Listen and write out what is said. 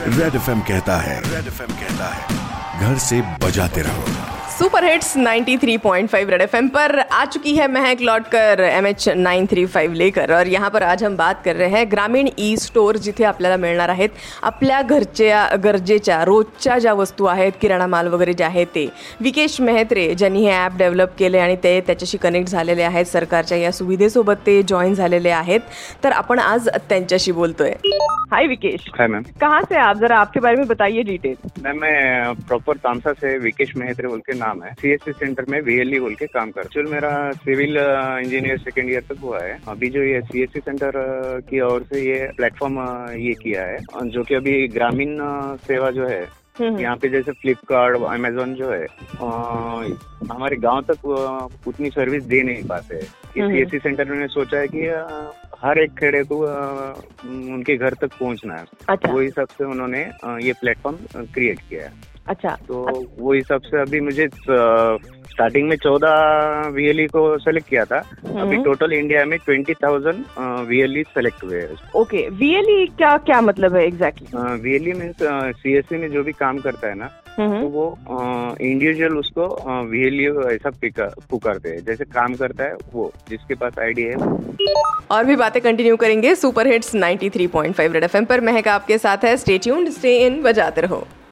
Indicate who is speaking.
Speaker 1: Red FM कहता है घर से बजाते रहो।
Speaker 2: सुपर हिट्स 93.5 रेड एफएम पर आ चुकी है महक लौटकर MH 935 लेकर, और यहाँ पर आज हम बात कर रहे हैं ग्रामीण ई स्टोर, जिथे आपल्याला मिळणार आहेत आपल्या घरच्या गरजेच्या रोजच्या ज्या वस्तू आहेत, किराणा माल वगैरे जे आहे ते. विकेश मेहत्रे ज्यांनी हे ॲप डेव्हलप केले आणि ते त्याच्याशी कनेक्ट झालेले आहेत, सरकारच्या या सुविधेसोबत ते जॉईन झालेले आहेत, तर आपण आज त्यांच्याशी बोलतोय. हाय विकेश.
Speaker 3: Hi ma'am.
Speaker 2: कहाँ से आप, जरा आपके बारे में बताइए डिटेल.
Speaker 3: मैम मैं प्रॉपर तामसा से विकेश मेहत्रे बोल के नाम है. CSC सेंटर में VLE बोल के काम कर. एक्चुअली मेरा सिविल इंजीनियर सेकंड ईयर तक हुआ है. अभी जो ये CSC सेंटर की ओर से ये प्लेटफॉर्म ये किया है, जो कि अभी ग्रामीण सेवा जो है यहाँ पे जैसे फ्लिपकार्ट, अमेजोन जो है हमारे गांव तक उतनी सर्विस दे नहीं पाते. CSC सेंटर ने सोचा है कि हर एक खेड़े को उनके घर तक पहुंचना है.
Speaker 2: अच्छा.
Speaker 3: वो हिसाब से उन्होंने ये प्लेटफॉर्म क्रिएट किया है.
Speaker 2: अच्छा.
Speaker 3: तो वो हिसाब से अभी मुझे स्टार्टिंग में 14 VLE को सेलेक्ट किया था. अभी टोटल इंडिया में 20,000 VLE सेलेक्ट हुए हैं.
Speaker 2: ओके. VLE क्या मतलब है एग्जैक्टली?
Speaker 3: VLE मीन्स CSC में जो भी काम करता है ना, तो वो इंडिविजुअल उसको VLE ऐसा पुकारते हैं. जैसे काम करता है वो, जिसके पास आईडी है.
Speaker 2: और भी बातें कंटिन्यू करेंगे सुपर हिट्स 93.5 रेड एफएम पर. महक आपके साथ है. स्टे ट्यून्ड, स्टे इन, बजाते रहो.